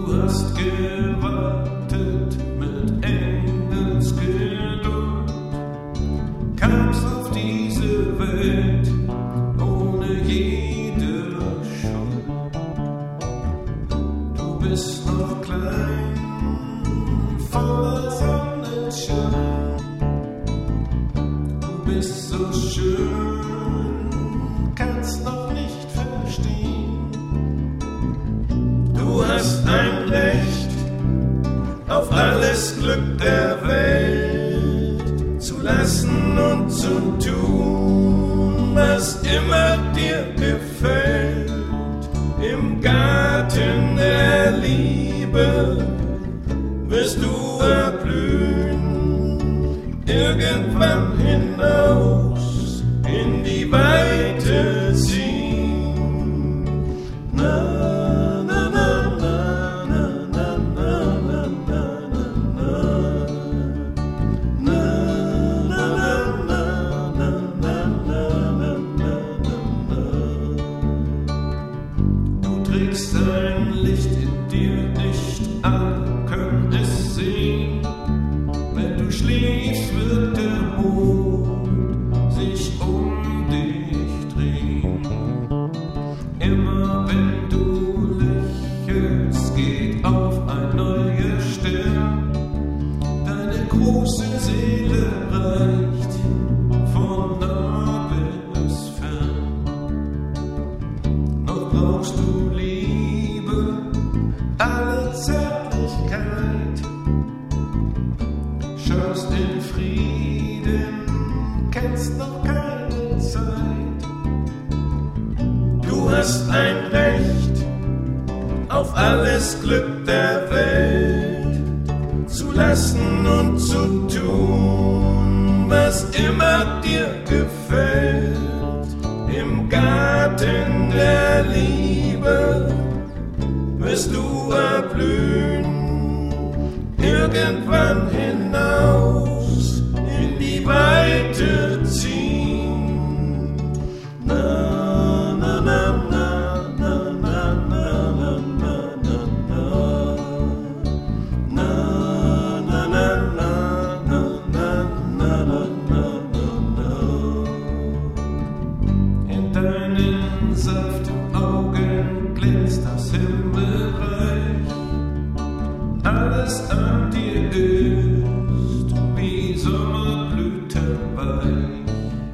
Du hast gewartet mit Engelsgeduld, kamst auf diese Welt ohne jede Schuld. Du bist noch klein, voller Sonnenschein. Du bist so schön, kannst noch nicht verstehen. Du hast ein Recht auf alles Glück der Welt, zu lassen und zu tun, was immer dir gefällt. Im Garten der Liebe wirst du erblühen, irgendwann hinaus in die Weite ziehen. Na, na, na, na, na, na, na, na, na, na, na, na, na, na, na. Du trägst ein Licht in dir, nicht alle können es sehen. Wenn du schläfst, wird der Mond sich um dich drehen. Immer wenn du lächelst, geht auf ein neuer Stern. Deine große Seele reicht von nah bis fern. Noch brauchst du Liebe, alle Zärtlichkeit. Schaust in Frieden, kennst noch keine Zeit. Du hast ein Recht auf alles Glück der Welt, zu lassen und zu tun, was immer dir gefällt. Im Garten der Liebe wirst du erblühen, irgendwann hinaus in die Weite ziehen. Na, na, na, na, na, na, na, na, na, na, na, na, na, na, na, na. In deinen Saftaugen glänzt das Himmelreich. Alles an dir ist wie Sommerblütenweich.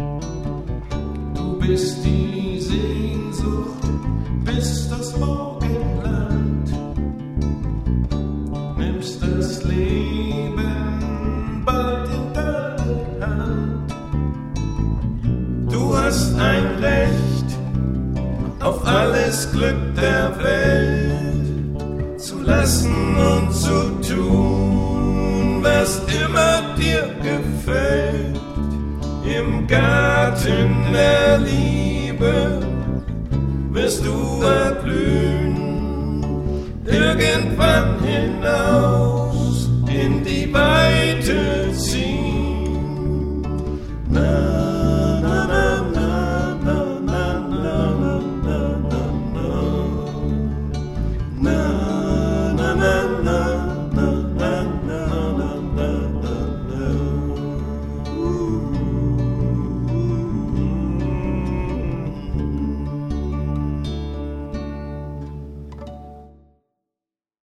Du bist die Sehnsucht, bist das Morgenland. Nimmst das Leben bald in deine Hand. Du hast ein Recht auf alles Glück der Welt, zu lassen und zu tun, was immer dir gefällt. Im Garten der Liebe wirst du erblühen, irgendwann hinaus